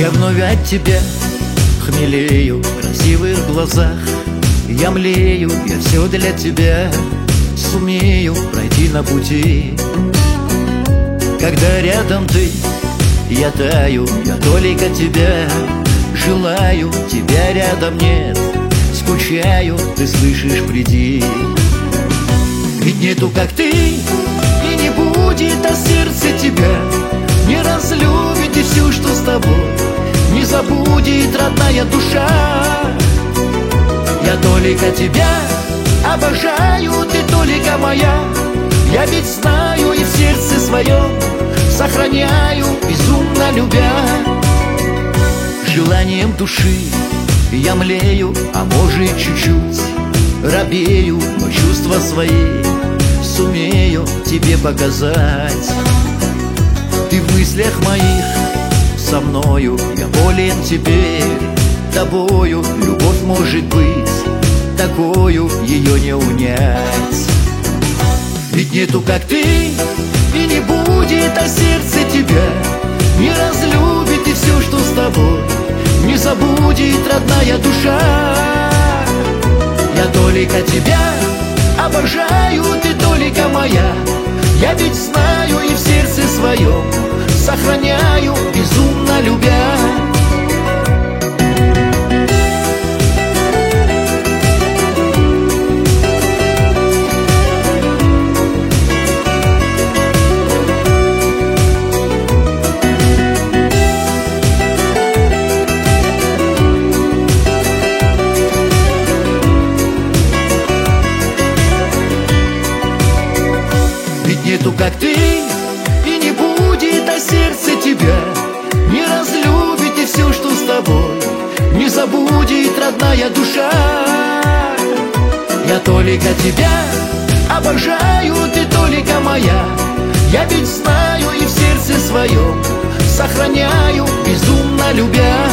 Я вновь от тебя хмелею в красивых глазах. Я млею, я все для тебя сумею пройти на пути. Когда рядом ты, я таю, я только тебя желаю. Тебя рядом нет, скучаю, ты слышишь, приди. Ведь нету как ты, и не будет, а сердце тебя не разлюбит, и все, что с тобой не забудет родная душа. Я только тебя обожаю, ты только моя. Я ведь знаю и в сердце своем сохраняю, безумно любя. Желанием души я млею, а может чуть-чуть робею, но чувства свои сумею тебе показать. Ты в мыслях моих со мною, я болен теперь тобою. Любовь может быть такою, ее не унять. Ведь нету как ты, и не будет, а сердце тебя не разлюбит, и все, что с тобой не забудет родная душа. Я только тебя обожаю, ты только моя. Я ведь знаю и в сердце своем сохраняю, безумно любя. Ведь нету как ты, и не будет, а сердце тебя не разлюбит, и все, что с тобой не забудет родная душа. Я только тебя обожаю, ты только моя. Я ведь знаю и в сердце своем сохраняю, безумно любя.